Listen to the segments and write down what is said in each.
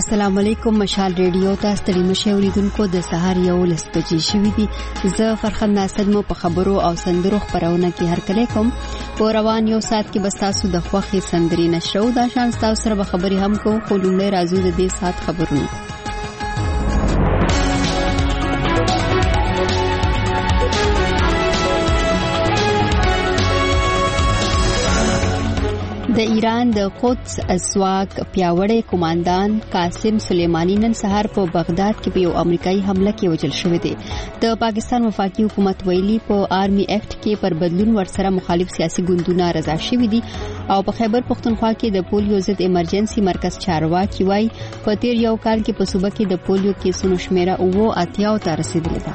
السلام علیکم. مشال ریډیو ته ستړي مشه اوریدونکو د سهار 11 بجې شوې دي. زه فرخنده اسد مو په خبرو او سندرو خبرونه کې هر کله کوم. په روان یو سات کې بس تاسو د خوخي سندري نشو دا شان تاسو سره خبري هم کوم. خو لومړی راځو د دې سات خبرونه. د ایران د قدس ازواق پیاوړی کمانډان قاسم سلیمانی نن سهار په بغداد کې په یو امریکایي حمله کې وژل شوی دی. د پاکستان وفاقي حکومت ویلي په آرمي ایکټ کې پر بدلون ورسره مخالف سیاسي ګوندونه رضا شوي دي او په خیبر پختونخوا کې د پولیو ضد ایمرجنسي مرکز چارواکي وایي په تیر یو کال کې په صوبه کې د پولیو کیسونو شمیره 80 ته رسیدلې ده.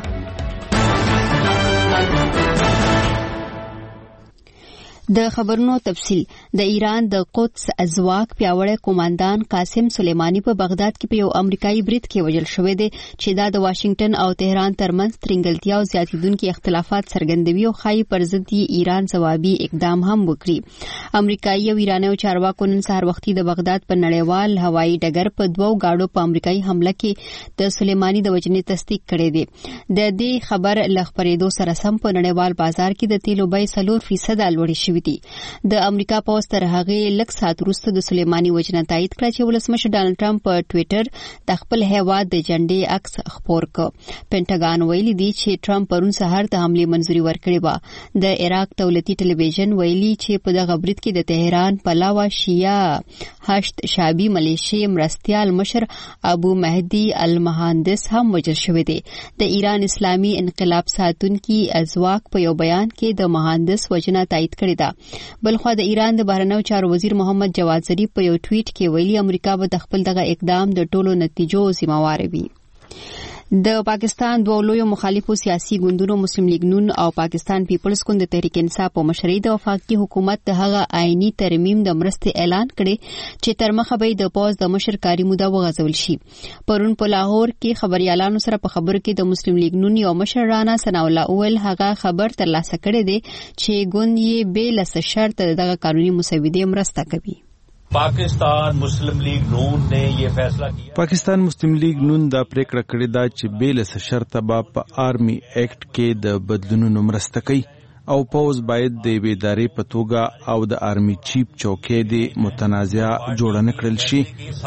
د خبرونو تفصیل. د ایران د قدس ازواق پیاوړی کمانډان قاسم سلیمانی په بغداد کې په یو امریکایي برید کې وژل شوی دی چې دا د واشنگټن او تهران ترمنځ ترنګلتیا او زیاتیدونکو اختلافات څرګندوي او خای پر ضد ایران ځوابي اقدام هم وکړي. امریکایي او ایراني چارواکو نن سهار وختي د بغداد په نړیوال هوایي ډګر په دوو گاډو په امریکایي حمله کې د سلیمانی د وژنې تصدیق کړی دی. د دې خبر لخبرېدو سره سم په نړیوال بازار کې د تیلو بیه 4% لوړې شوې. د امریکا په واسطه هغه لږ ساعت وروسته د سلیمانی وژنه تایید کړه چې ولسمشر ډانلډ ټرمپ په ټوئیټر د خپل هیواد د جنډې عکس خپور کړ. پینټاګان ویلي دی چې ټرمپ پرون سهار ته حمله منځوري ورکړې و. د عراق دولتي ټلویزیون ویلي چې په دغه برید کې د تهران پلاوا شیعه هشت شعبي ملیشي مرستيال مشر ابو مهدي المهندس هم وژل شوی دی. د ایران اسلامي انقلاب ساتونکي ازواق په یو بیان کې د مهندس وژنه تایید کړې ده. بلخو د ایران د بهرنیو چارو وزیر محمد جواد ظریف په یو ټویټ کې ویلي امریکا به د خپل دغه اقدام د ټولو نتیجو ذمہوار وي. د پاکستان دوه لوی مخالفو سیاسي ګوندونو مسلم لیگ نون او پاکستان پیپلز ګوند د تحریک انصاف په مشرۍ د وفاقي حکومت د هغه آئینی ترمیم د مرستې اعلان کړي چې تر مخه به د پوز د مشرکاري موده وغځول شي. پرون په لاهور کې خبريالانو سره په خبرو کې د مسلم لیگ نون یو مشر رانا ثنا الله اول هغه خبر ترلاسه کړي دي چې ګوند یې بې له شرط دغه قانوني مسودې مرسته کوي. پاکستان مسلم لیگ نون نے یہ فیصلہ کیا. پاکستان مسلم لیگ نون دا پریکړه کړې ده چې بیل شرط به په آرمي ایکټ کې د بدلونونو مرسته کوي او پوز باید د ادارې په توګه او د آرمي چیف چوکۍ د متنازعه جوړ نه کړل شي.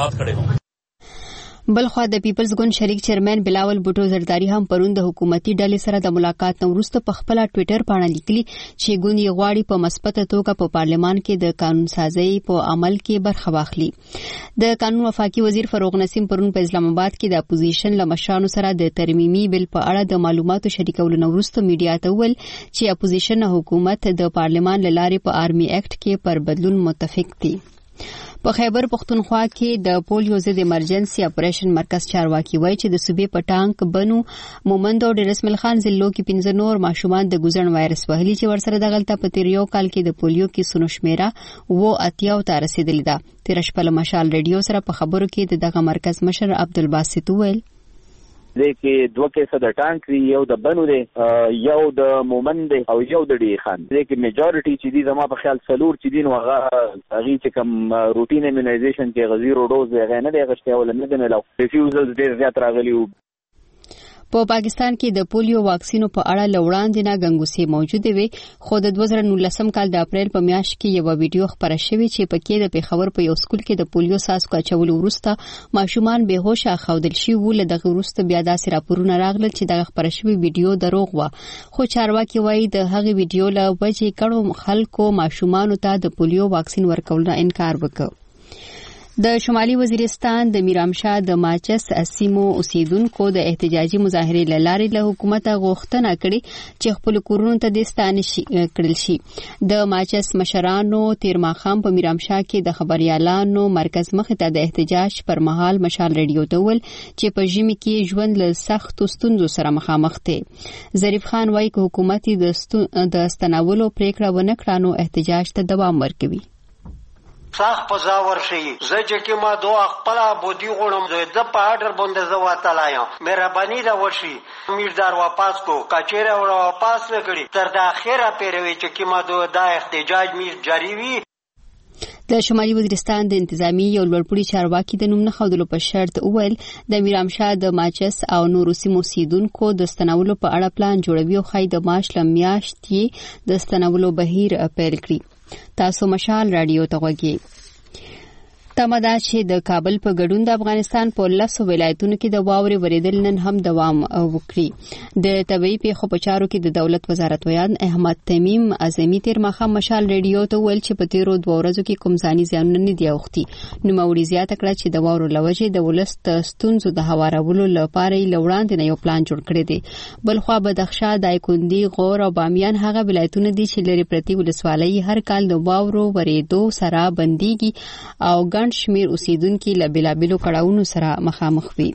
بلخو د پیپلز ګوند شریک چیرمن بلاول بوټو زرداری هم پرون د حکومتي ډلې سره د ملاقات نو وروسته په خپل ټوئیټر باندې لیکلي چې ګوند یې غواړي په مثبته توګه په پارلمان کې د قانون سازي په عمل کې برخه واخلي. د قانون وفاقي وزیر فروغ نسیم پرون په اسلام آباد کې د اپوزیشن لمشانو سره د ترمیمي بل په اړه د معلوماتو شریکولو نو وروسته میډیا ته ویل چې اپوزیشن حکومت د پارلمان لاره په آرمي ایکټ کې پر بدلون متفق دي. په خیبر پختونخوا کې د پولیو ضد ایمرجنسي اپریشن مرکز چارواکي وایي چې د صوبې په ټانک بنو مومند او ډیر اسماعیل خان ضلعو کې 15 نور ماشومان د ګوزن وایرس وهلي چې ورسره د غلطه په تیر یو کال کې د پولیو کیسونو شمیره 80 ته رسیدلې ده. تیر شپه له مشال ریډیو سره په خبرو کې دغه مرکز مشر عبدالباسط ویل دغه دوه کیسه د ټانک یو د بنو دی یو د مومند او یو د ډی خان. دغه میجورټي چې دي زما په خیال سلور چې دین وغه هغه چې کوم روټین ایمونایزیشن کې غزیرو ډوز غیر نه دی غشته ول نه دی نو ریفیوزل ډیر زیات راغلی. په پاکستان کې د پولیو واکسینو په اړه لوړاندې نه غنګوسي موجود وي. خو د 2019 کال د اپریل په میاشت کې یو ویډیو خبره شوې چې پکې د پیښور په یو سکول کې د پولیو ساسکو اچولو وروسته ماشومان بهوش اخودل شي ول. دغه وروسته بیا داسې راپورونه راغلل چې دغه خبره شوې ویډیو دروغ و. خو چارواکي وایي د هغه ویډیو له وجې کړو خلکو ماشومان ته د پولیو واکسین ورکول نه انکار وکړ. د شمالي وزیرستان د میرامشاه د ماچس اسیمو اوسیدونکو د احتجاجي مظاهرې لارې له حکومت غوښتنه کړې چې خپل کورونو ته د ستانه کړل شي. د ماچس مشرانو تیر ماخام په میرامشاه کې د خبريالانو مرکز مخ ته د احتجاج پر مهال مشال ریډیو ته ول چې په ژمي کې ژوند له سخت ستونزو سره مخامخ دي. ظریف خان وایي چې حکومت د استناولو پریکړه ونه کړه نو احتجاج ته دوام ورکوي. صاح پزاور شي زجه کې ما دوه خپل بودی غونم د په اډر باندې زواته لایم مهرباني دا وشي میردار واپس کو کچېره ور واپس نکړي تر د اخره پیروي چې کې ما دوه د احتجاج میر جاری وي. د شمالي وزیرستان د انتظامی یو لوړپوړي چارواکي د نوم نه ښودلو په شرط وویل د میرامشاه د ماچس او نورو سیمو اوسیدونکو د ستنولو په اړه پلان جوړوي او ښایي د مارچ له میاشتې د ستنولو بهیر پیل کړي. تاسو مشال رادیو ته غوږی. تمدا چې د کابل په ګډون د افغانستان په 10 ولایتونو کې د واورې ورېدل نن هم دوام وکړي. د طبيعي پیښو په چارو کې د دولت وزارت ویان احمد تمیم اعظمي تیر ماښام مشال رادیو ته ویل چې په تیرو 2 ورځو کې کوم ځاني زیانونه نه دي اوختي. نو موري زیاته کړه چې د واورو لوجې د ولست ستونزو د هوارولو لپاره لوړاندې نه یو پلان جوړ کړی دی. بلخوا بدخشان، دایکندي، غور او بامیان هغه ولایتونه دي چې لري پرتی ولسوالۍ هر کال د واورو ورېدو سره بنديږي او ګڼ شمیر اوسیدونکو له بلابلو کړهونو سره مخامخ وي.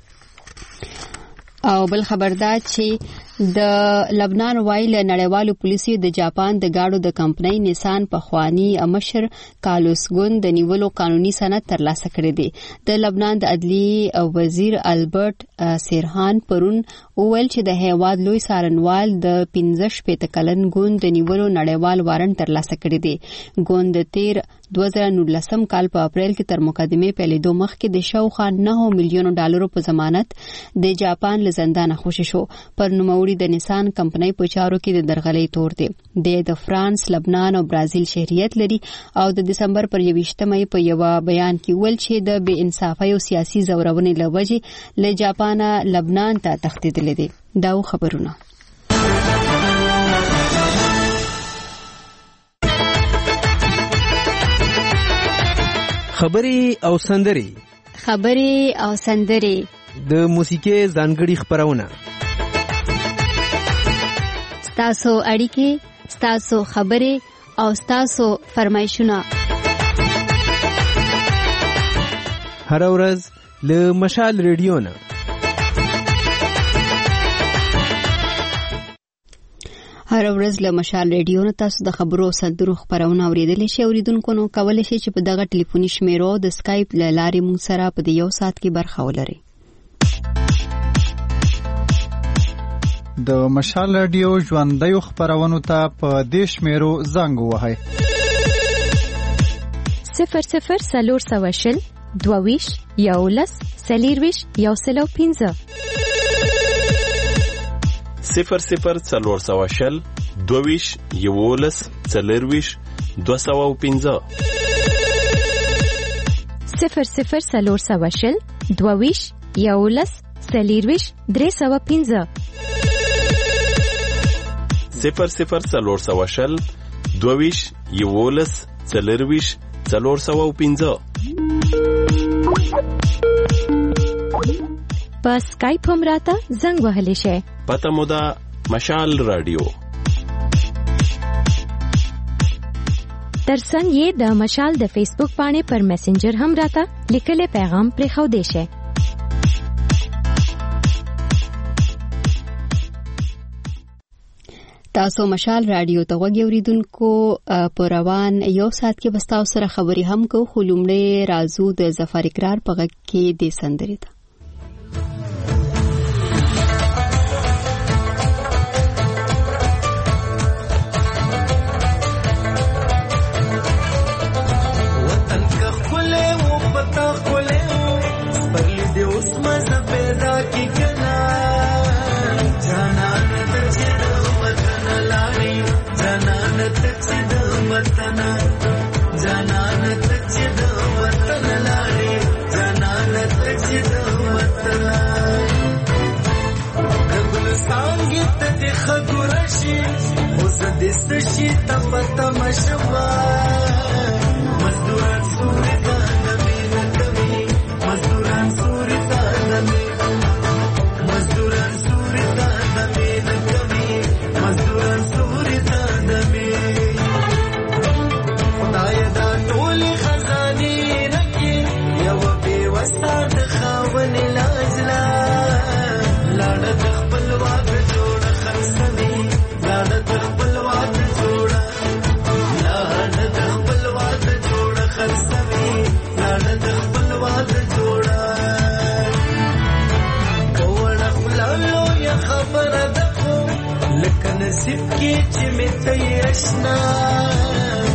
او بل خبردار چې د لبنان وایل نړیوالو پولیسو د جاپان د گاډو د کمپنۍ نیسان په خوانی مشر کارلوس ګون د نیولو قانوني سند ترلاسه کړی دی. د لبنان د عدلی وزیر البرټ سیرهان پرون وویل چې د هیواد لوی سارنوال د 15 کلن ګون د نیولو نړیوال وارنټ ترلاسه کړی دی. ګون د تیر 2019 کال په اپریل کې تر مقدمې پیلېدو مخکې د شاوخوا 9 میلیونو ډالرو په ضمانت د جاپان له زندانه خوشی شو. پر نوموړي د نیسان کمپنۍ په چارو کې د درغلۍ تور دی. د فرانس، لبنان او برازیل شهریت لري او د دسمبر پر 28 په یو بیان کې ویل چې د بې انصافۍ او سیاسي زورونې له وجې له جاپان لبنان ته تښتېدلی دی. دا خبرونه خبرې او سندرې د موسیقي ځانګړي خبرونه، ستاسو اړیکې، ستاسو خبرې او ستاسو فرمایشونه هر ورځ له مشال رادیو نه. هر ورځ له مشال رادیو نه تاسو د خبرو سندرو خبرونه اوریدلی شئ. اوریدونکو نو کولی شئ چې په دغه ټلیفوني شمیرو د سکایپ له لارې موږ سره په یو ساعت کې برخه ولرئ. د مشال رادیو ژوندیو خبرونو ته په دې شمیرو زنګ ووهئ: 00 22 11 40 105 00 22 11 40 205 00 22 11 40 305 00 22 11 40 405. په سکایپ هم راته زنګ وهلی شئ. پته مو ده مشال رادیو. ترڅنګ یې د مشال د فیسبوک باندې پر میسنجر هم راته لیکلی پیغام پرېښودی شئ. تاسو مشال رادیو ته غوږی اوریدونکو. په روان یو ساعت کې بس تاسو سره خبرې هم کوو، خو لومړی راځو د ظفر اقرار په غږ کې د سندرې ته. نصیب کی چې مې ته آشنا بیګ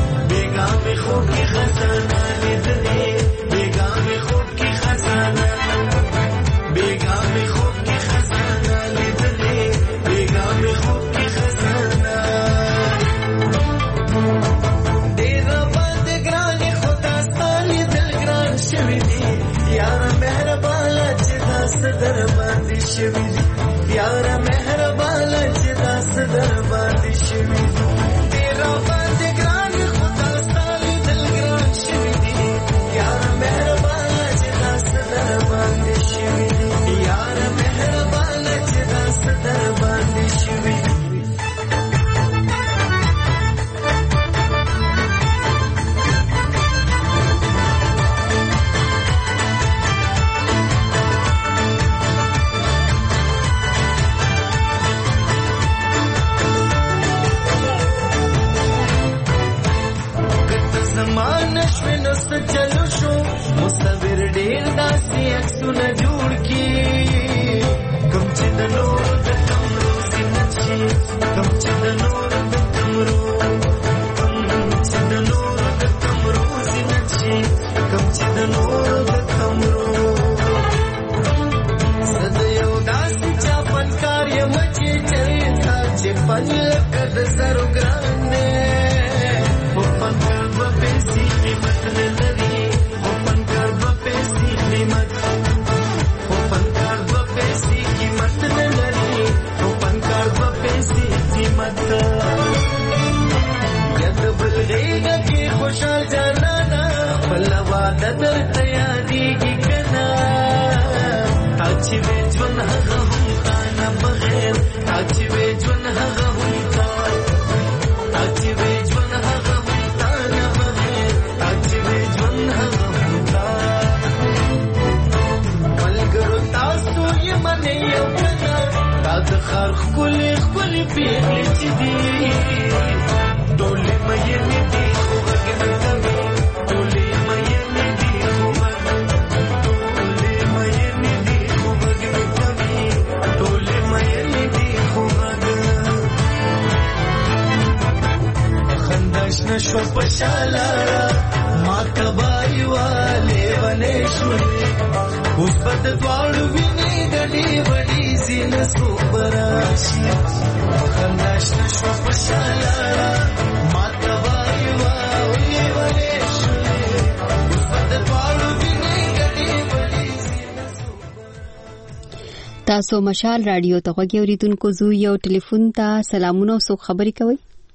تاسو مشال رادیو ته غوږی اوریدونکو زو یو ټلیفون ته سلامونه او خبرې کوي.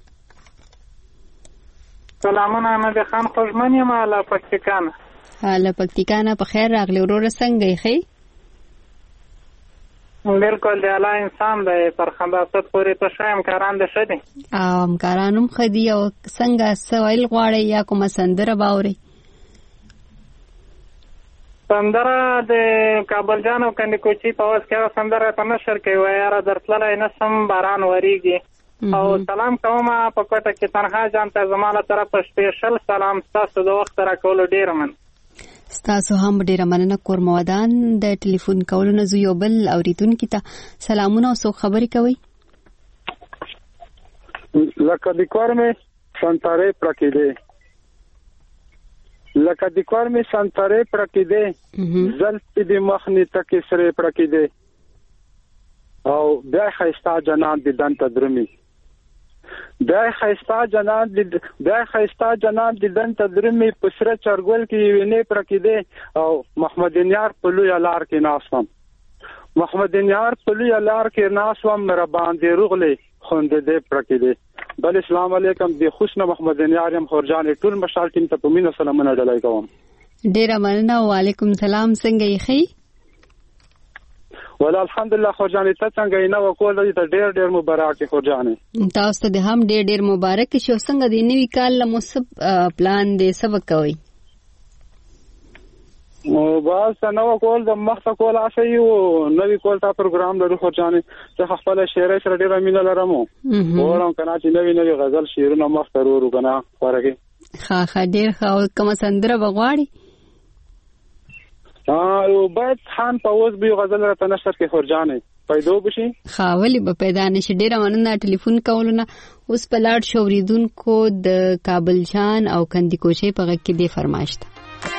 سلامونه احمد خان خوشمن یم له پکتیکا. له پکتیکا په خیر راغلی ورور څنګه یې؟ بالکل دی الله انسان دی پر خلاصت پورې ته شایم کاران دي شدي. کارانم خدي او څنګه سوال غواړي یا کوم سندره باوري؟ سندره د کابل جانو کندي کوچی په واس کې سندره په نشر کې وای را درتلای نسم باران وریږي او سلام کوم په کوټه کې تنها جان ته زماله طرف سپیشل سلام تاسو د وخت را کول ډیر من تاسو هم ډیر مننه کوم ودان د ټلیفون کولو نه یو بل اوریدونکو ته سلامونه او خبرې کوي. لکه د کورمه سنتاره پرکیده لکه د کورمه سنتاره پرکیده زلفی د مخنی تک سره پرکیده او بیا خیستا جنان د دنت درمی بیا خیستا جنان د دنت درمی پسره چرګول کې وینې پرکیده او محمد نیار په لوی لار کې ناسم مر باندې رغله خوند دې پرکیده. بل اسلام علیکم دی خوشنه محمد نیارم خورجان ټول مشال ټیم ته پمینه سلامونه ډلای کوم. ډیر مننه و علیکم سلام څنګه یې خي؟ ولا الحمدلله خورجان ته څنګه یې نو کول دې ډیر ډیر مبارک خورجان. تاسو ته هم ډیر ډیر مبارک شو. څنګه دی نوی کال له مصب پلان دې سبق کوي؟ او باز نو کول د مخه کول اسه یو نوی کول تا پروګرام لرو خورجان ته خپل شعر سره ډیر مینه لرمو ورم کنا چې نوی غزل شعرونه مخ ورو کنه ورګي ها ډیر خو کوم سندره بغواړي او باید خان په اوس به غزل را تنشر کې خورجان پیدا بشي خاولي به پیدا نشي. ډیره مننه ټلیفون کولونه. اوس په لاړ شو اوریدونکو د کابل جان او کندي کوشي په غږ کې دی فرمایش ده.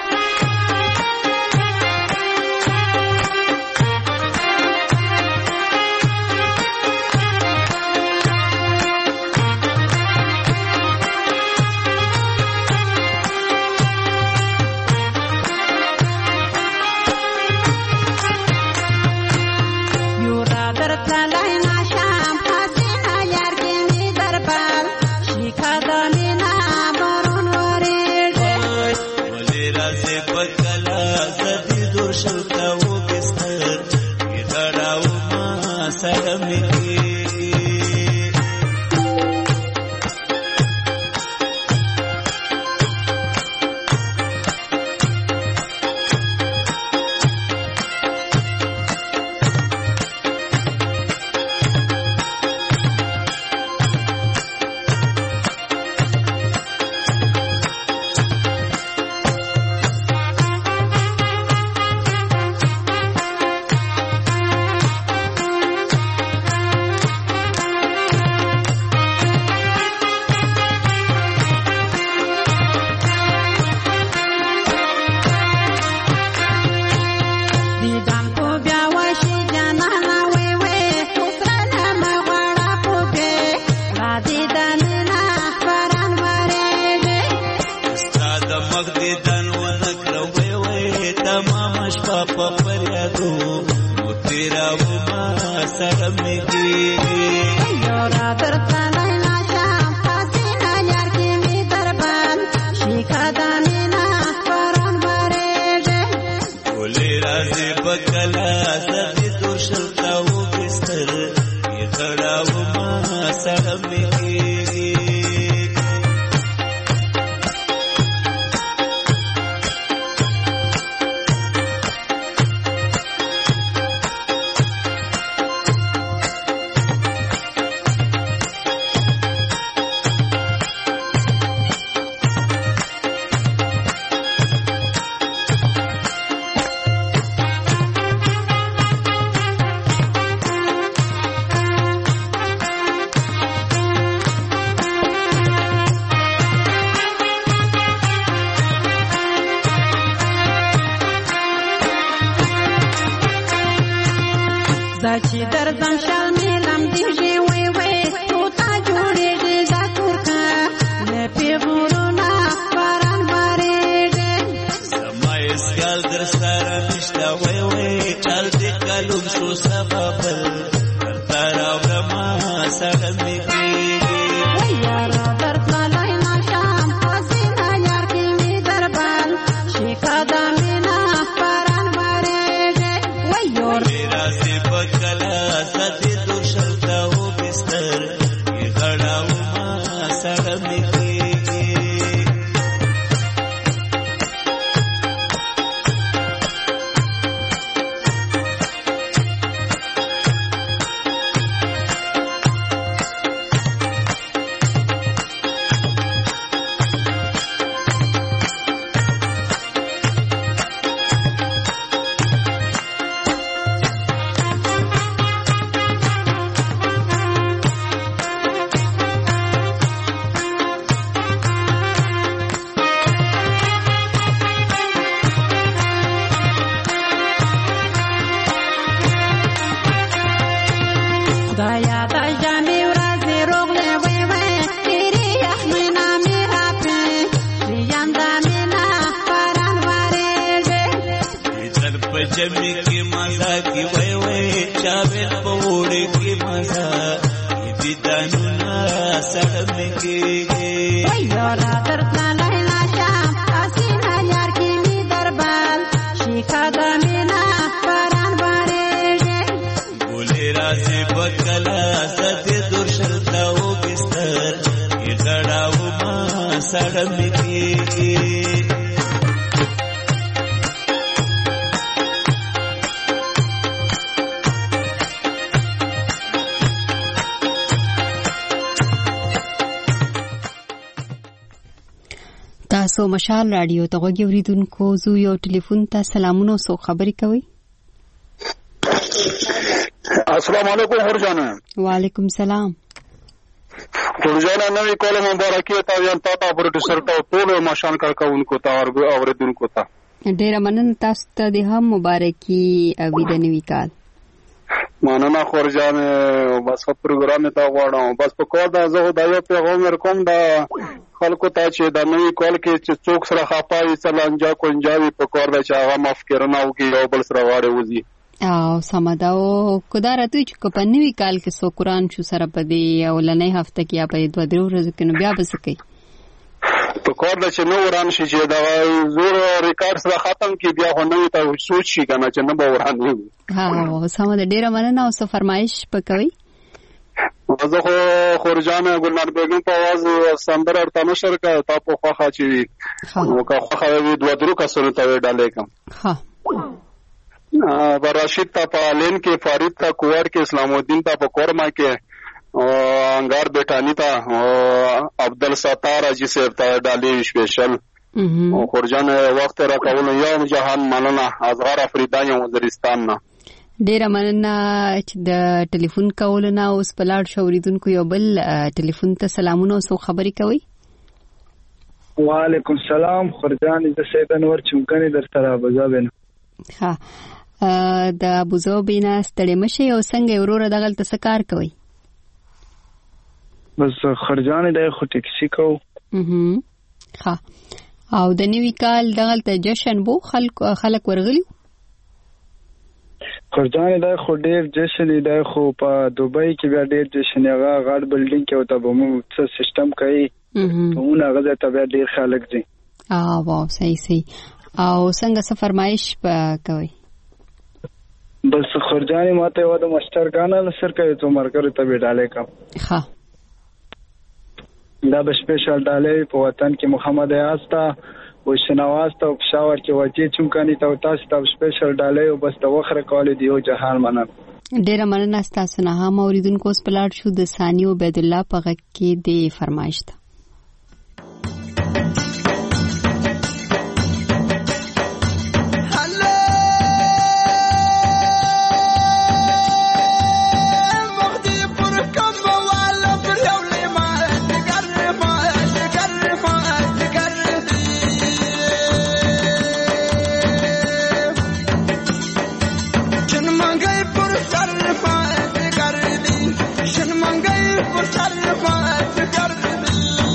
تاسو مشال رادیو ته غوږی اوریدونکو زو یو ټلیفون ته سلامونه سو خبرې کوي. السلام علیکم خورجان. وعلیکم سلام. خورجان نوې کوله مبارکي ته یان تا پروډوسر ته ټول ماشان کارکونکو ته اوریدونکو ته ډیره مننه. تاسو ته د هم مبارکي او د نوي کال. مننه خورجان. بس پروګرام ته غواړم بس په کور دا زه دا یو پیغام ورکوم دا خلکو ته چې دا نوې کال کې چې څوک سره خپاوي څلانجا کونجاوي په کور دا چې هغه مفکرونه او کې یو بل سره واړې وځي او سمدا او کدارته چې په نوي کال کې سو قرآن شو سره په دې او لنې هفته کې یا په 2-3 ورځې کې نو بیا به څه کوي په کور دا چې نو وران شي چې دا زور ریکارډ سره ختم کی بیا خو نوې ته سوچ شي کنه چې نه به وران وي. ها سمدا ډیره مننه او څه فرمایش پکوي. زه خو خورجان ګلنار بیگم په आवाज سندره ورته نشر کا تا په خوخه چې نو کا خوخه وی 2-3 کسونه ته ډالې کم. ها راشد تا په لین کې فارید تا کوړ کې اسلام الدین تا په کورما کې انګار بیٹانی تا عبدل ستار اجي سر تا ډالې سپیشل او خورجان وخت را کول یو جهان مننه ازغار افریدان یو وزیرستان نه ډیره مننه چې د ټلیفون کول نه اوس په لاړ شوریدونکو یو بل ټلیفون ته سلامونه او سو خبري کوي. وعلیکم السلام خورجان د سید انور چمکني در سره بزابن. ها د ابوظبي نه ستړي مشه او څنګه وروره دغه څه کار کوي؟ بس خرجان د خو ټیکسي کو. ها او د نوي کال دغه ته جشن بو خلک ورغلی. خرجان د خو ډیر جشن دی خو په دوبۍ کې بیا ډیر جشن هغه غاړ بلډینګ کې او ته به مو څه سیستم کوي همونه هغه ته بیا ډیر خلک دي. واو صحیح او څنګه څه فرمایش کوي؟ بس خرجانی ماته و د مستر غانل سر کوي ته مرګره ته وډاله کا. ها دا به سپیشل ډاله په وطن کې محمد یاستا او شنواز ته پښاور کې وجه چمکني ته تاسو ته سپیشل ډاله او بس د وخره کول دی او جهان منن. ډیره مننه تاسو نه هم اوریدونکو سپلاټ شو د ثانی عبد الله په غږ کې د فرمایش ته. شن منگل پر سر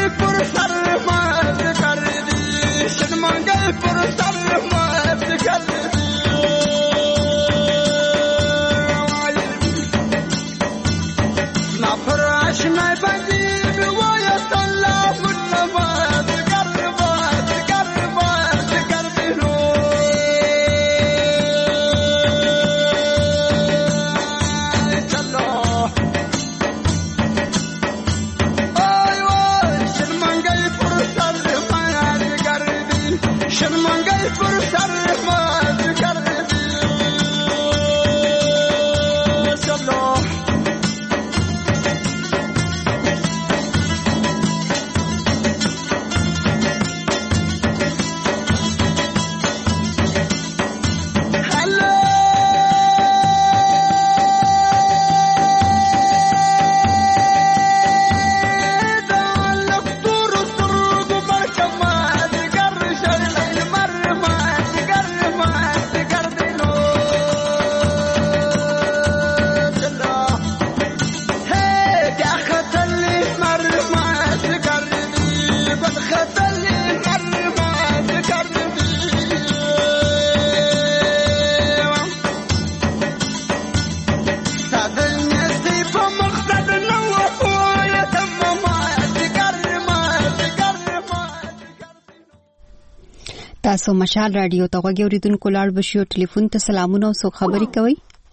تاسو مشال رادیو ته غوږی اوریدونکو لاړ بشو ټلیفون ته سلامونه او سو خبري کوي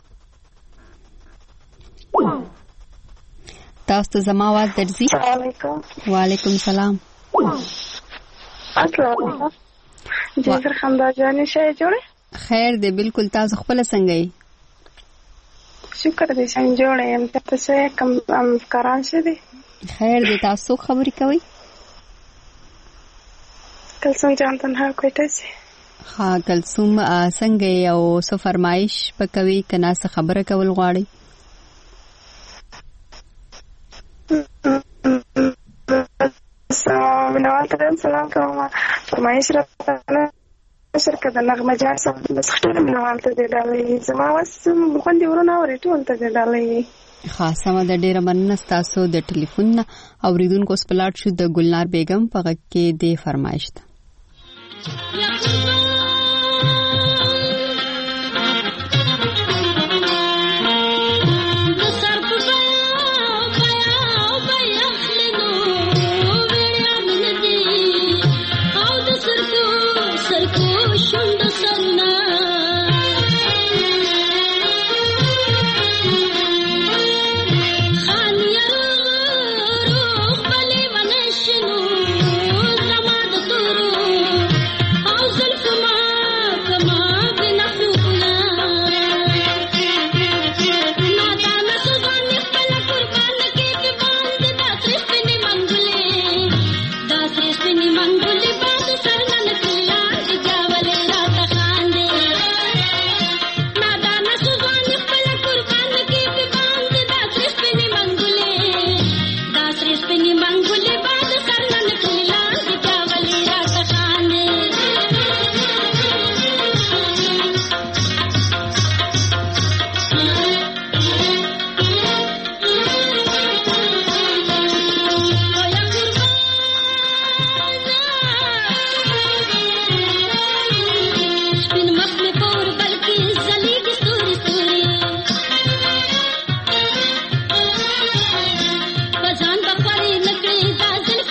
تاسو ته زما आवाज درځي وعلیکم السلام السلام جزر خندا جانې شې جوړه خیر دې بالکل تاسو خپل څنګه یې شکر دې څنګه جوړه يم تاسو کم کاران شه دي خیر دې تاسو خبري کوي کلثوم جان تنها کوټه سي ها کلثوم څنګه یو څه فرمایش پکوي کنا څه خبره کول غواړي سلام کوم فرمایش راته شرکت د نغمه جان سره د ښکته منوالته دی ډالې زما وسم خوندې ورونه اورې ټول ته دی ډالې خاصه د ډیره مننه تاسو د ټلیفون اوریدونکو سپلاټ شو د ګلنار بیگم په غږ کې د فرمایش ده Bazan bakari nakri dazil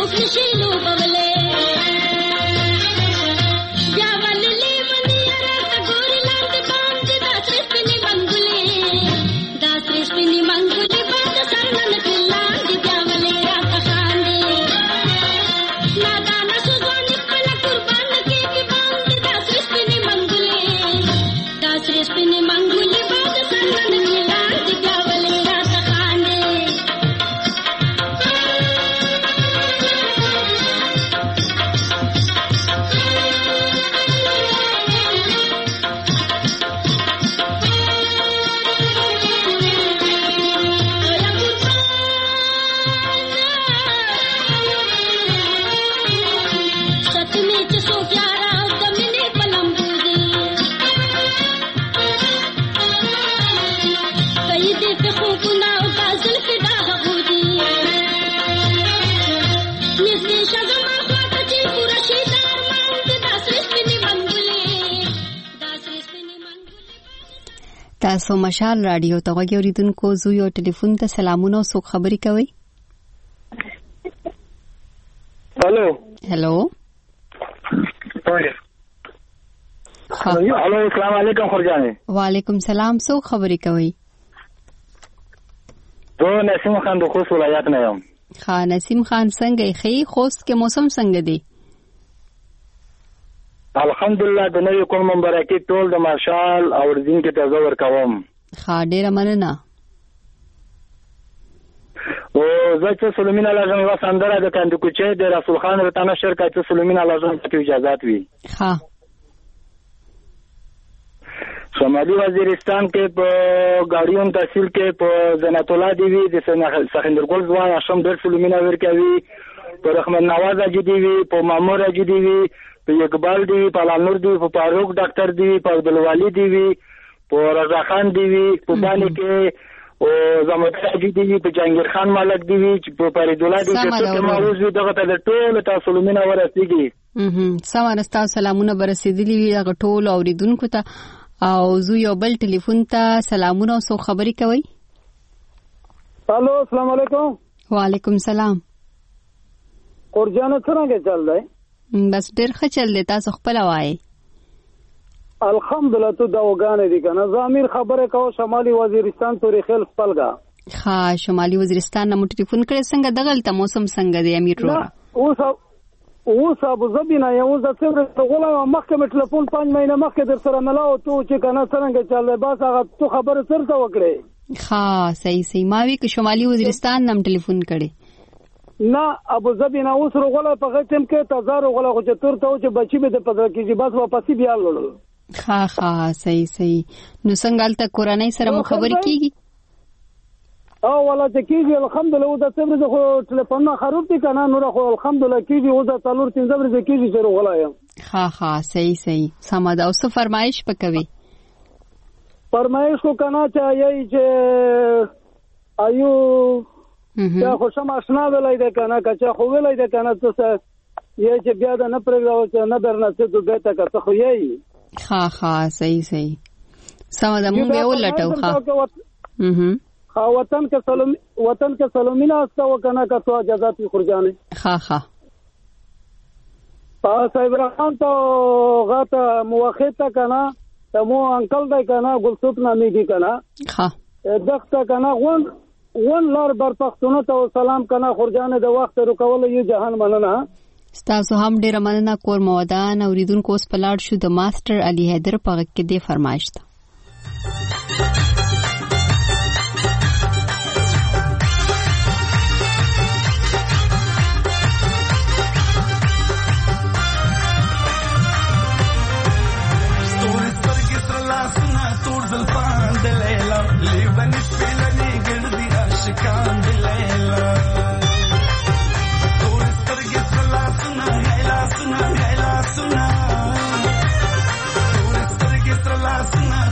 تاسو مشال رادیو ته غوږی اوریدونکو زو یو ټلیفون ته سلامونه او سو خبري کوي. هلو هلو هلو السلام علیکم خورجانه. وعلیکم سلام. سو خبري کوي. زه نسیم خان د خوست ولایت نه یم. ها نسیم خان څنګه یې؟ خوست کې موسم څنګه دی؟ الحمدلله د نوې کوم مبارکي ټول د مارشال او ورزین کې تازه ورکوم. ها ډیره مننه. او زه چې سلومینا لازم و سندره د کندوکوچې د رسول خان رتانه شرکت چې سلومینا لازم ته اجازه وي. ها شمالي وزیرستان کې په ګاډیون تحصیل کې په زنات الله دیوی د سخندرګل ځوان اشم در سلومینا ورکوي، په رحمت نواز اجدیوی، په مامور اجدیوی، په اقبال دی، په لالنور دی، په فاروق ډاکټر دی، په عبدالولی دی، په رضا خان دی، په باندې کې او زموږ دی، په جهانگیر خان مالک دی، په فرید الله دی، چې موږ دغه ته ټول تاسو لمنه ورسېږي. سمانستا سلامونه برسېدلی وي هغه ټول اوریدونکو ته. او زو یو بل ټلیفون ته سلامونه او سو خبري کوي. الو السلام علیکم. وعلیکم سلام. قرجانه څنګه چل دی؟ بس ډېر ښه چل دی، تاسو خپل وایي. الحمدلله تو دا وګانې دي کنه. زامیر خبره کوم شمالي وزیرستان تورې خیل خپلګه. ها شمالي وزیرستان نه مو ټلیفون کړی، څنګه دغلته موسم څنګه دی امیر روره؟ اوس ابو ظبي نه یو د څومره غولا مخکې ټلیفون 5 مهینه مخکې در سره ملاو ته چې کنه څنګه چل دی بس هغه تو خبره سره وکړي. ها صحیح ما وی که شمالي وزیرستان نم ټلیفون کړي. نه ابو ظبي نه اوس غولا په غتم کې تزار غولا خو چې تر ته چې بچي به د پدر کېږي بس واپس بیا لړل. ها صحیح نو څنګه الته کورنۍ سره مو خبرې کیږي؟ او ولا ته کیږي الحمدلله د څومره خو ټلیفون نه خراب دي کنه نور خو الحمدلله کیږي او د څلور 3 ځبر کیږي چې غولا یم. ها صحیح سماده. او څه فرمایش پکوي؟ فرمایش کو کنه چې ایو یا خو شم آشنا ولای ده کنه کچا خو ولای ده کنه ته یې چې بیا د نه پرګاو چې نه درنه څه دوه تا که خو یې. ها صحیح سماده مونږ یو لټو. ها وطن के सलोमिना asta وکنه که تو اجازه تی خورجانه. ها پس ابراهیم تو غاته موخته کنه تمو انکل دای کنه ګلسوت نامې دی کنه. ها دغه کنه ون لار بر پښتون ته سلام کنه خورجانه د وخت رکول یو جهان مننه. تاسو هم ډیر مننه. کور مودان اوریدونکو اوس پلاړ شو د ماستر علي حیدر په کې دی فرمایش ته. Suena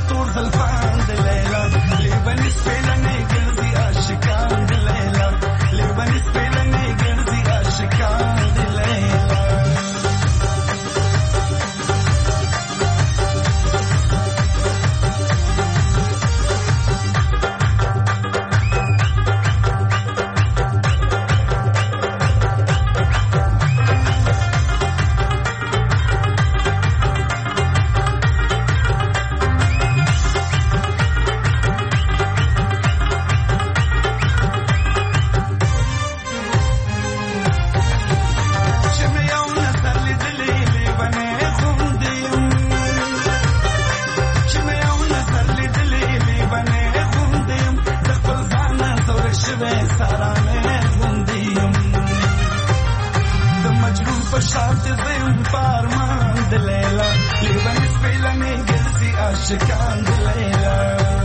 عاشقان د لیلا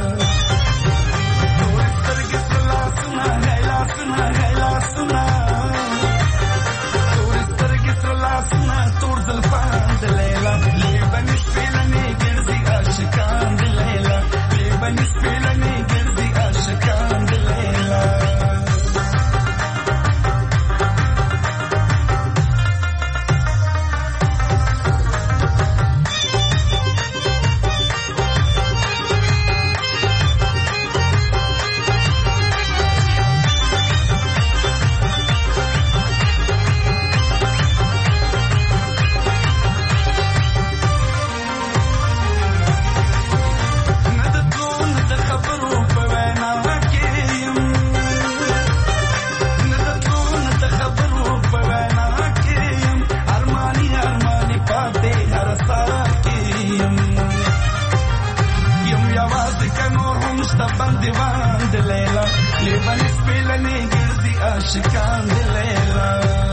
تور سترګې سلا سنا غیلا سنا غیلا سنا تور سترګې سلا سنا تور زلفان د لیلا لیبني شپلنې ګرځي عاشقان د لیلا لیبني شپلنې ګرځي عاشقان د لیلا عاشقان د لیلا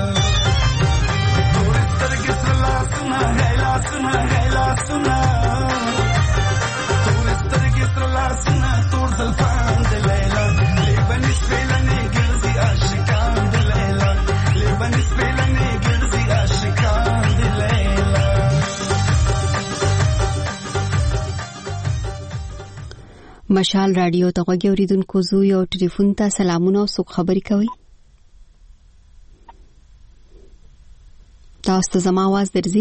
تور سترګې سلا سنا غیلا سنا غیلا سنا تور سترګې سلا سنا تور زلفان د لیلا لیبني شپلنې ګرځي عاشقان د لیلا لیبني شپلنې ګرځي عاشقان د لیلا مشال رادیو ته غوږی اوریدونکو زو یو ټلیفون ته سلامونه او څوک خبري کوي تاسو ته زما आवाज درځي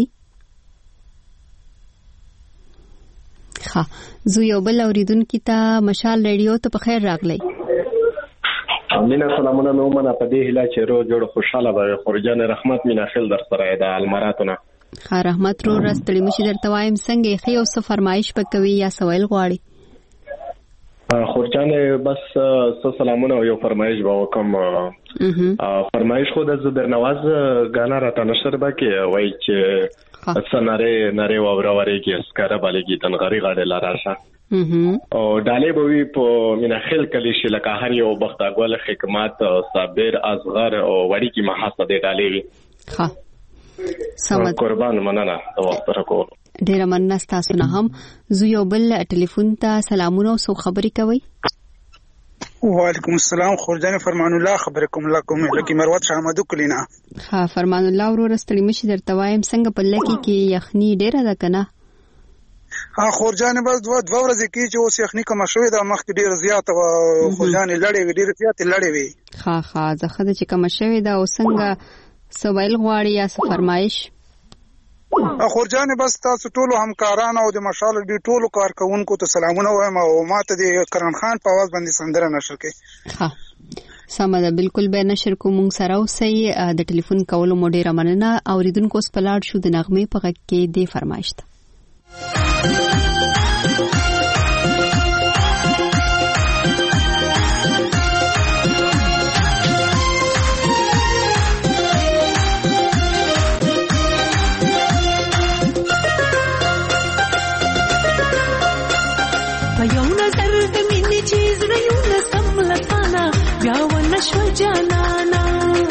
ښه زو یو بل اوریدونکو ته مشال رادیو ته په خیر راغلی مینا سلامونه نو منا په دې هلا چې رو جوړ خوشاله به خورجان رحمت مینا خل در سره د المراتونه ښه رحمت رو راستړي مشي درته وایم څنګه یې خو څه فرمایش پکوي یا سوال غواړي خورجان بس سلامونه او یو فرمایش به وکم فرمایش خو د زبرنواز غانا راته نشر باکي وای چې سناره ووروري کې اسکاره بالګي تنغری غاډه لاراشه او ډالې بوي په مینا خل کلی شي لکه هر یو بختاګول حکمت صابر اصغر او وړي کی محاسبه دې ډالې وي ها سمد قربان مننه او وخت راکو ډیر مننه تاسو نه هم زو یو بل ټلیفون ته سلامونه او خبري کوي وعلیکم السلام خورجان فرمان الله خبرکم لکم لکی مروت شامدو کلینا ها فرمان الله ورور استړي مشي درته وایم څنګه په لکی کې یخنی ډیره ده کنه ها خورجان بس دوه ورځې کې چې اوس یخنی کوم شوې ده مخکې ډیر زیات او خورجان لړې وی ډیر زیات لړې وی ها زخه چې کوم شوې ده او څنګه سوال غواړي یا فرمایش خورجان بس تاسو ټول همکاران او د مشال دی ټول کارکونکو ته سلامونه وایم او ماته د کرن خان په आवाज باندې سندره نشر کړي ها سمه بالکل به نشر کوم سره اوسې د ټلیفون کولو مډیره مننه اوریدونکو سپلاړ شو د نغمه په غږ کې دی فرمایش ته شو جانانا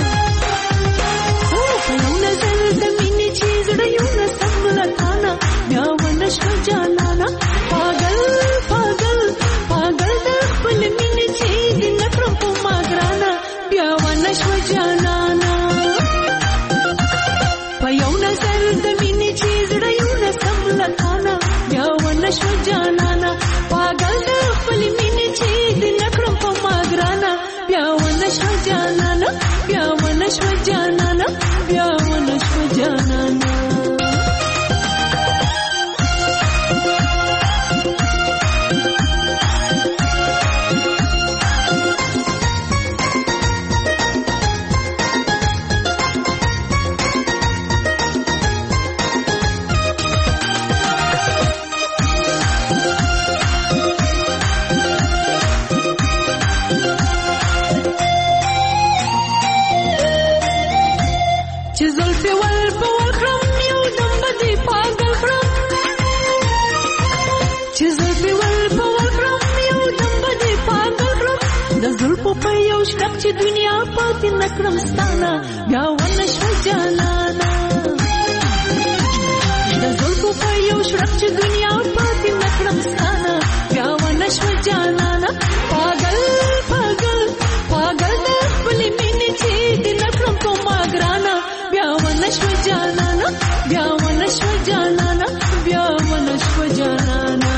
او په نظر د مینې چې زړه یو نه سملتانا بیا ونه شو جانانا پاگل پاگل پاگل د خپل مینې چې د نکړم په ما ګرانا بیا ونه شو جانانا په یو نظر د مینې چې زړه یو نه سملتانا بیا ونه شو جانانا پاگل د خپل مینې چې د نکړم په ما ګرانا بیا ونشو جانانا بیا ونشو جانانا بیا ونشو جانانا چې دنیا پاتې نکړم ستانا بیا ونشو جانانا د زلفو په یو شرک چې دنیا پاتې نکړم ونشو جانانا بیا ونشو جانانا بیا ونشو جانانا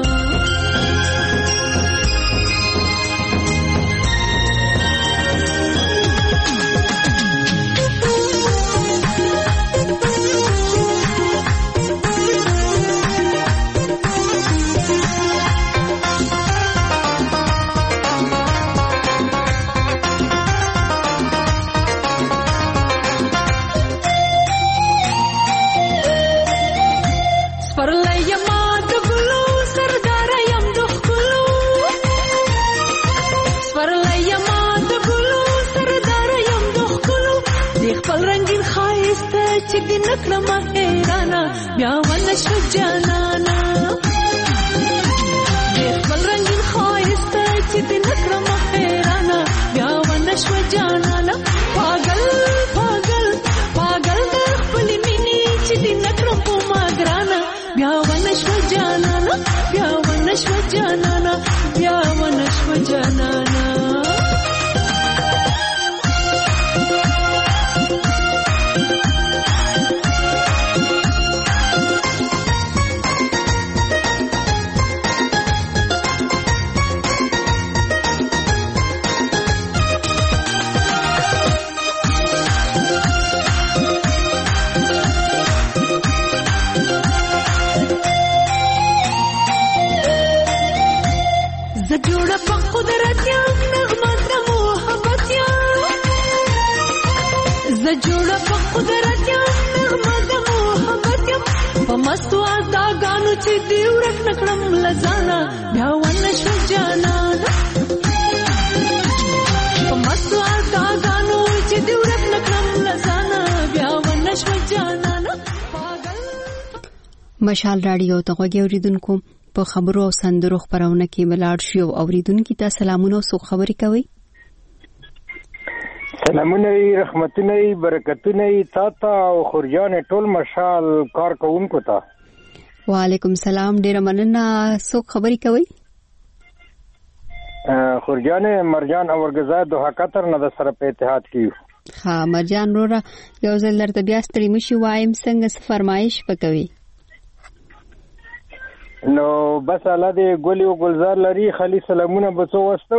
نکړم هیرانا بیا ونشو جانانا دې خپل رنگین ښایسته چې دې نکړم هیرانا بیا ونشو جانانا پاگل پاگل پاگل د خپلې مینې چې دې نکړم په ما ګرانا بیا ونشو جانانا بیا ونشو جانانا بیا ونشو جانانا جوړه په قدرت یا نغمه د محبت یا ز جوړه په قدرت یا نغمه د محبت یا په مستو اداګانو چې دی ورک نکړم لزانا بیا ونشو جانانا په مستو اداګانو چې دی ورک نکړم لزانا بیا ونشو جانانا مشال رادیو ته غوږی اوریدونکو په خبرو او سندرو خبرونه کې ملاړ شو اوریدونکو ته سلامونه او خبرې کوي سلامونه رحمتونه برکتونه تاته او خورجان ټول مشال کار کوونکو ته وعلیکم سلام ډیر مننه څوک خبرې کوي خورجان مرجان اورګزا دوه قطر نه د سره په اتحاد کیو ها مرجان رورا یو ځل درته بیا ستړي مشي وایم څنګه فرمایش وکوي نو بس الله دې ګولي او ګلزار لري خالي سلامونه بچو واستو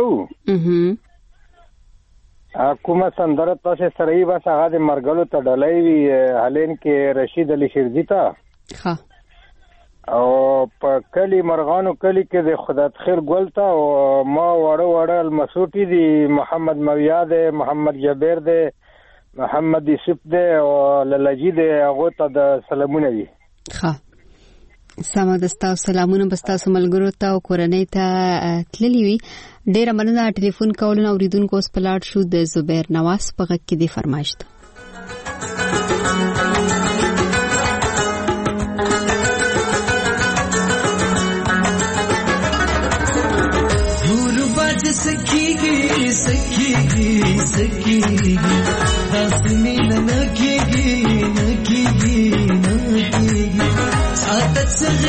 کومه سندره تاسو سره یې بس هغه د مرګلو ته ډلای وی هلین کې رشید علي شرزي تا ها او په کلی مرغانو کلی کې د خدات خیر ګل تا او ما وړه المسوټي دي محمد مویا ده محمد جبیر ده محمد یوسف ده او للاجی ده هغه ته د سلامونه دي ها سمه دستا سلامونه بستا سملګرو ته او کورنۍ ته تللی وي ډیره مننه ټلیفون کولونه اوریدونکو اوس پلاټ شو د زبیر نواز په غږ کې دی فرمایشت ګورو باج سکیږي سکیږي سکیږي داسمي نه کیږي نه کیږي نه کیږي عادت څنګه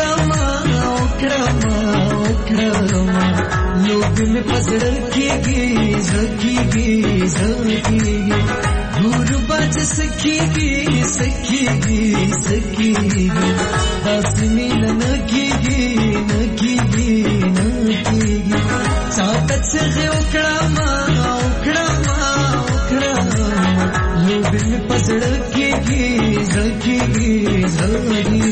وکړم لوګ مې پسړ کیږي زکیږي زکیږي ګور باج سکیږي سکیږي سکیږي داسمي نه کیږي نه کیږي نه کیږي عادت څنګه وکړم لوګ مې پسړ کیږي زکیږي زکیږي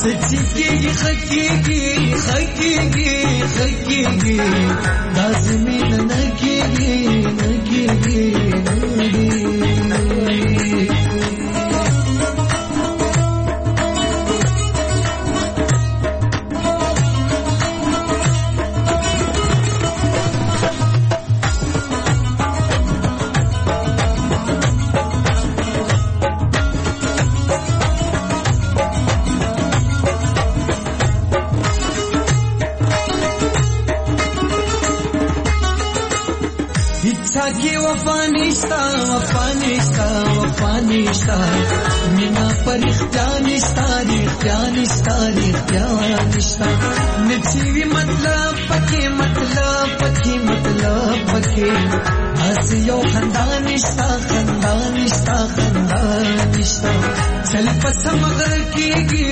سچکیږي خکیږي لازمي نه کیږي की वफा निष्ठा मीना पर इख्तियानिस्ता नचीवी मतलब पके हसियो खंदानिस्ता चल पसम रखीगी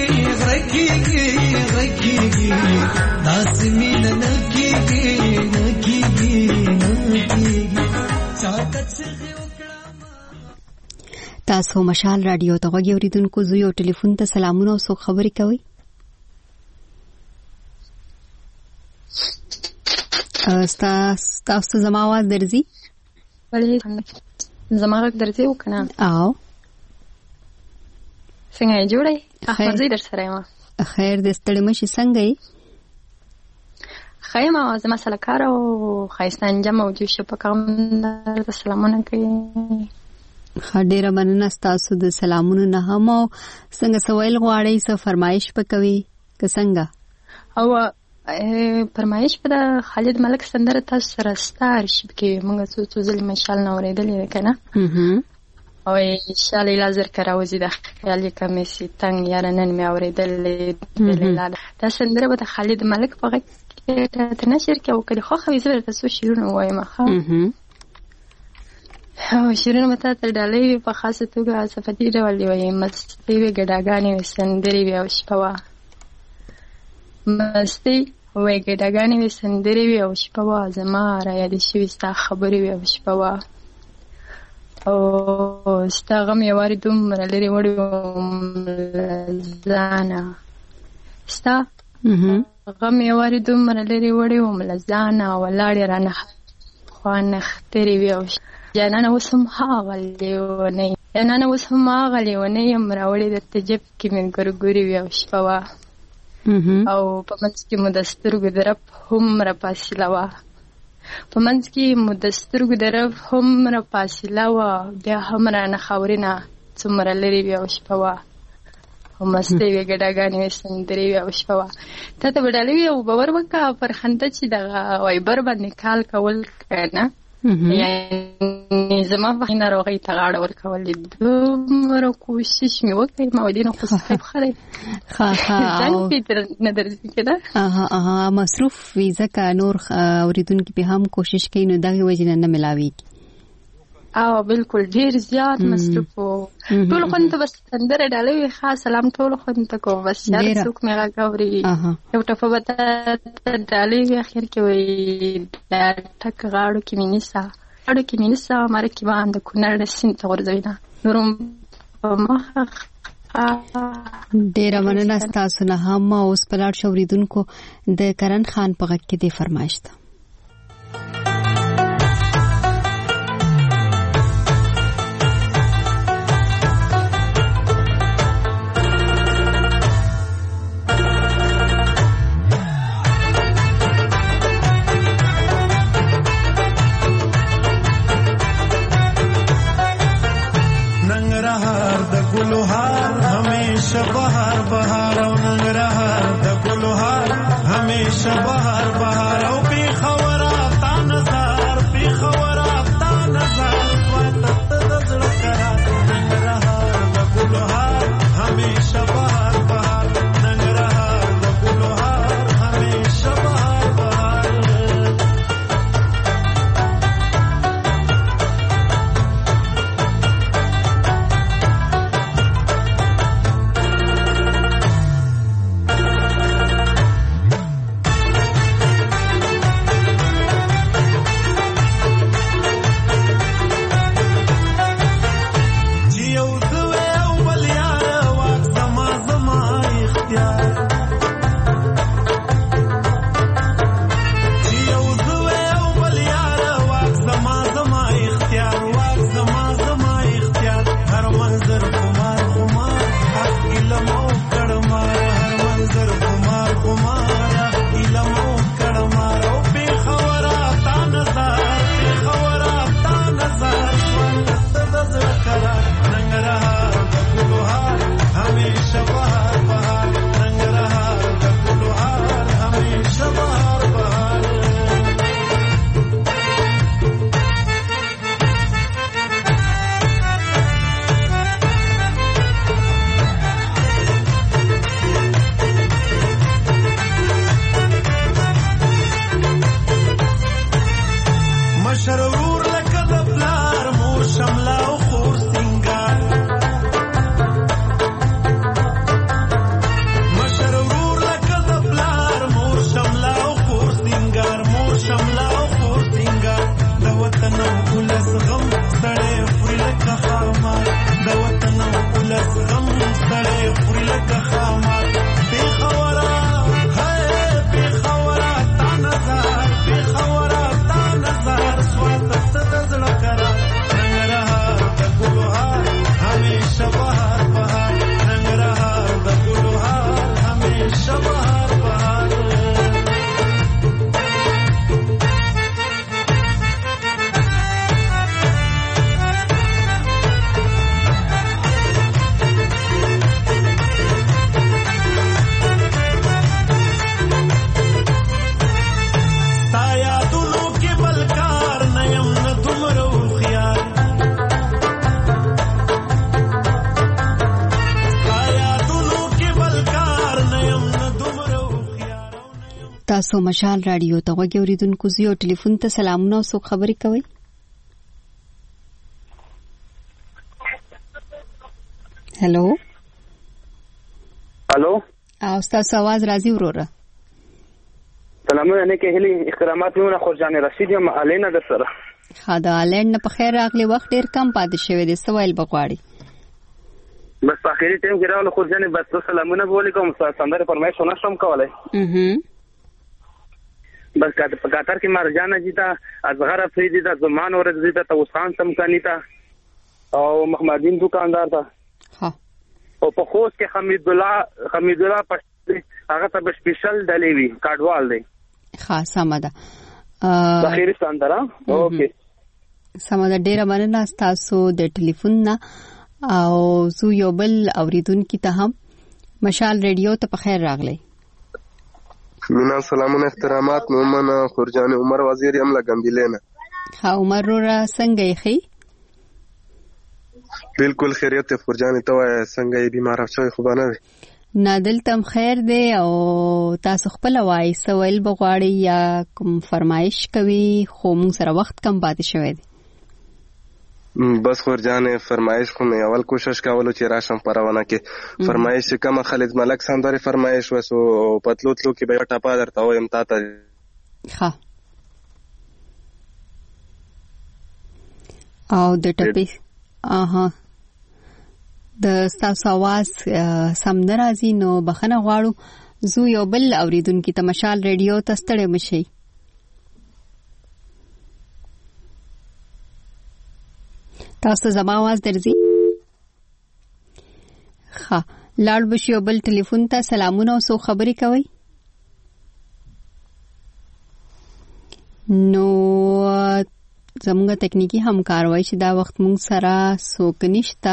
दासमी नकीगी تاسو مشال رادیو ته غوږی اوریدونکو زو یو ټلیفون ته سلامونه او سو خبرې کوي. تاسو زما आवाज درځي؟ بله زما غږ درځي وکنه؟ او څنګه یې جوړه؟ احمد زی در سره یم. خیر دې ستړي مشي څنګه یې؟ خیر ما زما سلکار او خایستان جمع او جوش په کوم د سلامونه کوي. ډیره مننه ستاسو د سلامونو نه هم او څنګه سوال غواړئ څه فرمایش پکوي که څنګه؟ او فرمایش په خالد ملک سندره تاسو سره ستار شي کې موږ څو ځله مشال نه اورېدلې کنه او انشاءالله لازر کراوزی د خیال کمې سي تنگ یار نن مې اورېدلې دا سندره به خالد ملک په ته نشر کې او کله خو خوي زره تاسو شیرونه وایم ښه او شیرونه مته تر ډالې په خاصه توګه صفتی ډول وي مستی وی ګډاګانې وسندري وي او شپوا مستی وی ګډاګانې وسندري وي او شپوا زما را یاد شي ستا خبرې وي او شپوا او ستا غم یې واري دومره لري وړي ځانا ستا غم یې واري دومره لري وړي ځانا ولاړې رانه خوانه ختري وي او جانانه وسم هاغلی ونی یم راوړې د تجب کې مې ګرګوري وي او شپوا او په منځ کې مو د سترګو د رب هم را فاصله وه بیا هم رانه خاورینه څومره لرې وي او شپوا او مستې وي ګډاګانې وي سندرې وي او شپوا تا ته به ډالې وي او باور وکړه پر خنده چې دغه وایبر باندې کال کول که نه یعنی زما په ناروغۍ ته غاړه ورکول دومره کوشش مې وکړې ما وایي نه خو صاحب ښه دی ځان پې نه درځي که نه مصروف وي ځکه نور اورېدونکي پې هم کوشش کوي نو دغې وجې نه ملاویږي او بالکل ډیر زیات مصروف وو ټول خو ته بس سندره ډالۍ وي خاص سلام ټول خو ته کوم بس یار څوک مې غږ اوري یو ټپه به ډالۍ وي اخر کې وایي دا ټک غاړو کې مې نیسه ماره کې باندې کونړ سیند ته غورځوي نه نورم په مخه ډیره مننه ستاسو نه هم اوس په لاړ شو اورېدونکو د کرن خان په غږ کې دې فرمایش ده. بهار او ننګرهار د ګلوهار همیشه بهار او پیخ تاسو مشال رادیو ته غوږی اوریدونکو زیو ټلیفون ته سلامونه او څوک خبرې کوي. هلو الو تاسو आवाज راځي وروره. سلامونه نه کېهلي احترامات میونه خورجان رشید یم الینا د سره. خدا الین په خیر راغلی، وخت ډیر کم پاتې شوی دی، سوال بغواړي بس په اخیری ټیم کې راول خورجان بس سلامونه بولی کوم سندره فرمایش نشم کولای. بس په قطر کې مرجان جیتا اصغر افریدی دا زمان اور جیتا توسان سمکانی تا او محمدین دکاندار تا او په خوست کې حمید الله پښتون هغه ته سپیشل ډلې وی کاډوال دی. ها سماده اخیری سندره اوکې سماده ډیره مننه تاسو د ټلیفون نه او زو یو بل اوریدونکو ته هم مشال ریډیو ته په خیر راغلی. مینا سلامونه احترامات مومن خورجان عمر وزیر یم لګمبیلینه. ها عمر را څنګه یې؟ بالکل خیریت خورجان ته وای څنګه یې بیمار شوی خو نه نادل تم خیر دی او تاسو خپل وای سوال بغواړي یا کوم فرمایش کوي خو موږ سره وخت کم پاتې شوی دی. بس خورجان فرمایش خو مې اول کوشش کولو چې راشم پرونه کې فرمایش کوم خالد ملک سندره فرمایش وسو پتلو تلو کې به ټاپا درته وایم تا ته. ها او د ټپي د تاسو आवाज سم ناراضي نو بخنه غواړو. زو یو بل اوریدونکو ته مشال ریډیو ته ستړي مشي. تاسو زما आवाज درځي؟ ها لاړ بشي یو بل ټلیفون ته سلامونه او سو خبرې کوي. نو زموږ تکنیکی همکار وای چې دا وخت مونږ سره څوک نشته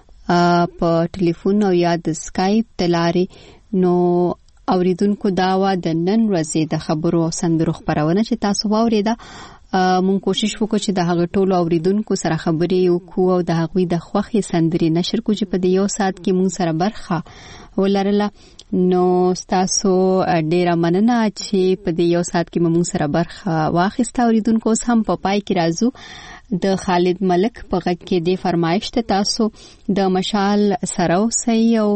په ټلیفون او یا د اسکایپ تلاري. نو اوریدونکو داوا د نن ورځې د خبرو او سندرو خبرونه چې تاسو واوریده مونږ کوشش وکړو چې د هغه ټولو اوریدونکو سره خبرې وکړو او د هغوی د خوښي سندري نشر کو چې په دې یو ساعت کې مونږ سره برخه ولرله. نو تاسو ډیره مننه چې په دې یو ساعت کې مونږ سره برخه واخیسته. اوریدونکو اوس هم په پای کې راځو د خالد ملک په غږ کې د فرمایش ته تاسو د مشال سره اوسئ او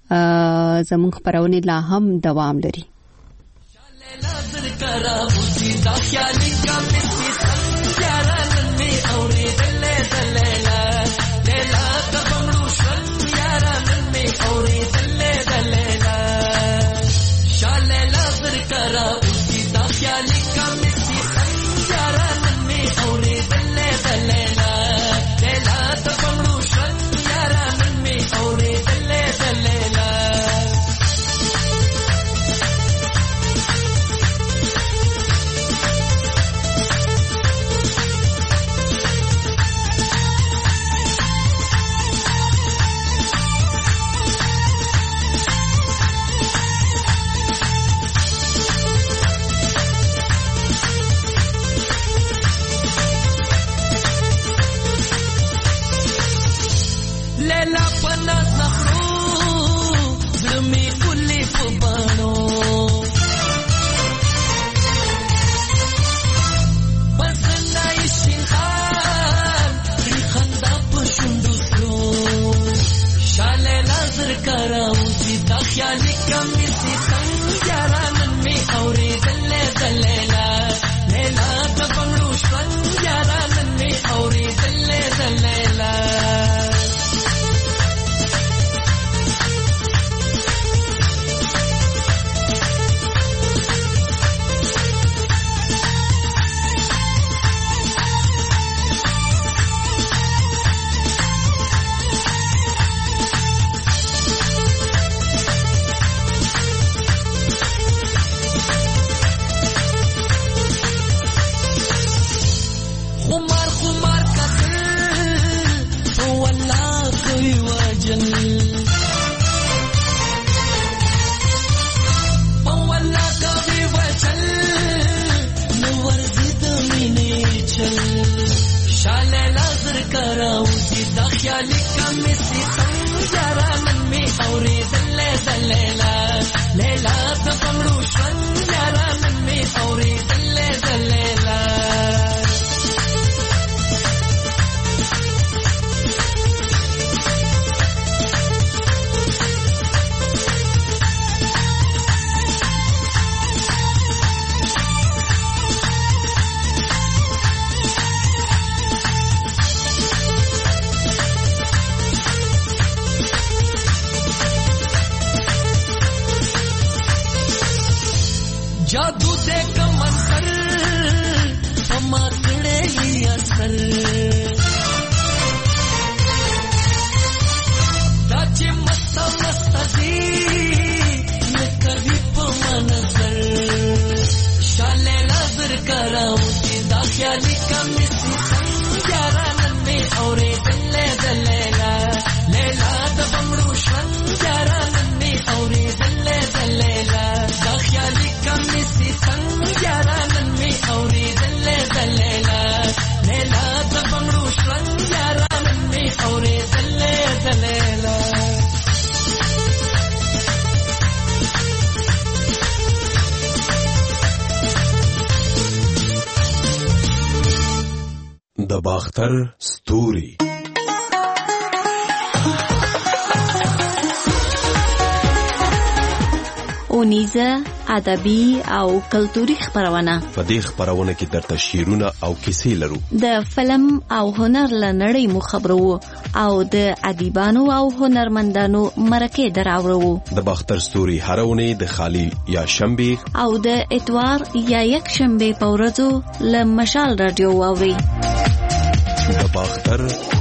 زموږ خبرونه لا هم دوام لري. لیلا ته پمړو شون یاران जादू दे कमंतर पमा कड़े ही असर दाचे मस्ता मस्ता जी न कभी पमा नजर शाले लाजर कराऊं दा ख्याली का मिसी संग्यारा नन्ने औरे दल्ले दल्लेला लेला दबंगड़ू संग्यारा नन्ने औरे दल्ले दल्लेला दा ख्याली का मिसी संग्यारा नन्ने औरे दल्ले दल्लेला लेला दबंगड़ू संग्यारा नन्ने औरे दल्ले दल्लेला د باختر ستوري اونیزه ادبي او کلتوري خبرونه په دې خبرونه کې درته شعرونه او کیسې لرو د فلم او هنر لنړۍ مو خبرو او د ادیبانو او هنرمندانو مرکه دراورو د باختر ستوري هرونه د خالی یا شنبه او د اتوار یا یک شنبه په ورځو ل مشال رادیو واوري د باختر